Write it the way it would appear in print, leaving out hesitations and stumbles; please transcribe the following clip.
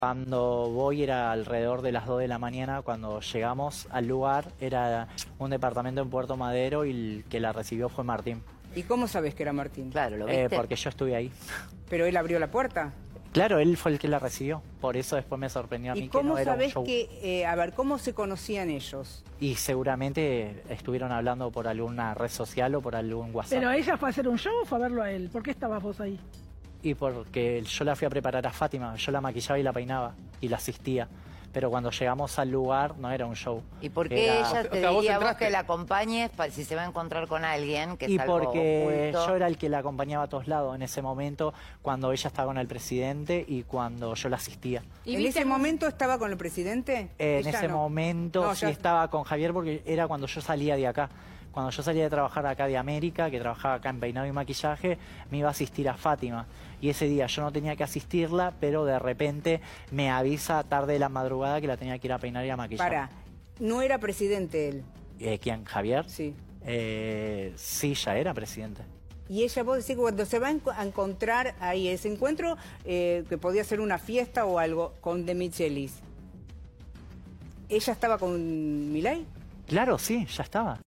Cuando voy era alrededor de las 2 de la mañana, cuando llegamos al lugar era un departamento en Puerto Madero y el que la recibió fue Martín. ¿Y cómo sabes que era Martín? Claro, ¿lo viste? Porque yo estuve ahí. ¿Pero él abrió la puerta? Claro, él fue el que la recibió, por eso después me sorprendió a mí ¿Y que cómo no era un sabés show. que, a ver, cómo se conocían ellos? Y seguramente estuvieron hablando por alguna red social o por algún WhatsApp. ¿Pero ella fue a hacer un show o fue a verlo a él? ¿Por qué estabas vos ahí? Y porque yo la fui a preparar a Fátima, yo la maquillaba y la peinaba y la asistía. Pero cuando llegamos al lugar no era un show. ¿Y por qué ella te vos diría a vos entraste. que la acompañes si se va a encontrar con alguien que es Y algo porque oculto? yo era el que la acompañaba a todos lados en ese momento, cuando ella estaba con el presidente y cuando yo la asistía. ¿En ese momento estaba con el presidente? En Ella ese no. momento No, sí ya- estaba con Javier porque era cuando yo salía de acá. Cuando yo salía de trabajar acá de América, que trabajaba acá en peinado y maquillaje, me iba a asistir a Fátima. Y ese día yo no tenía que asistirla, pero de repente me avisa tarde de la madrugada que la tenía que ir a peinar y a maquillar. Para, no era presidente él. ¿Quién? ¿Javier? Sí. Sí, ya era presidente. Y ella, vos decís que cuando se va a encontrar ahí ese encuentro, que podía ser una fiesta o algo, con De Michelis, ¿ella estaba con Milei? Claro, sí, ya estaba.